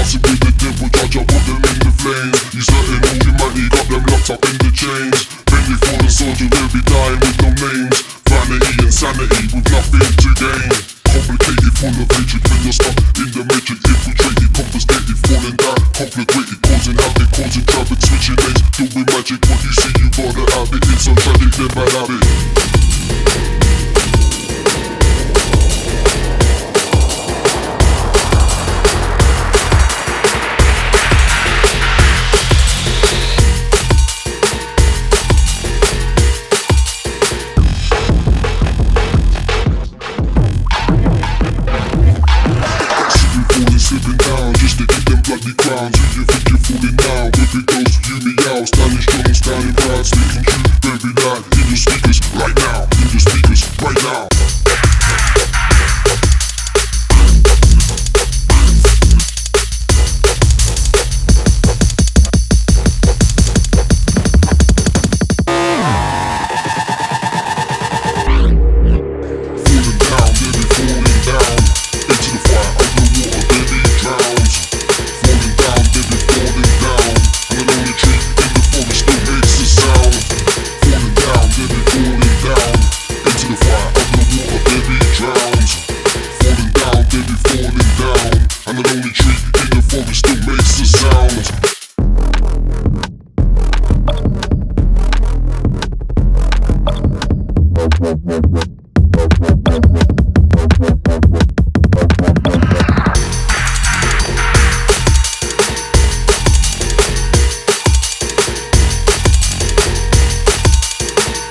dancing with the devil, judge, I put them in the flames. You certain all your money, got them locked up in the chains. Bentley for the soldier, they'll be dying with no names. Vanity and sanity with nothing to gain. Complicated, full of hatred when you're stuck in the matrix. Infiltrated, confiscated, falling down. Complicated, causing havoc, causing traffic, switching lanes. Doing magic, what you see, you gotta have it. It's so tragic, then bad habit. Slipping down just to get them bloody crowns. Who you think you're fooling now? If it goes, hear me out. Standing strong, standing proud, speaking true, very loud. In your speakers right now, in your speakers right now. Falling down, baby, falling down into the fire, underwater, baby, drowns. Falling down, baby, falling down. And the lonely tree in the forest still makes a sound. Falling down, baby, falling down into the fire, underwater, baby, drowns. Falling down, baby, falling down. And the lonely tree in the forest still makes a sound.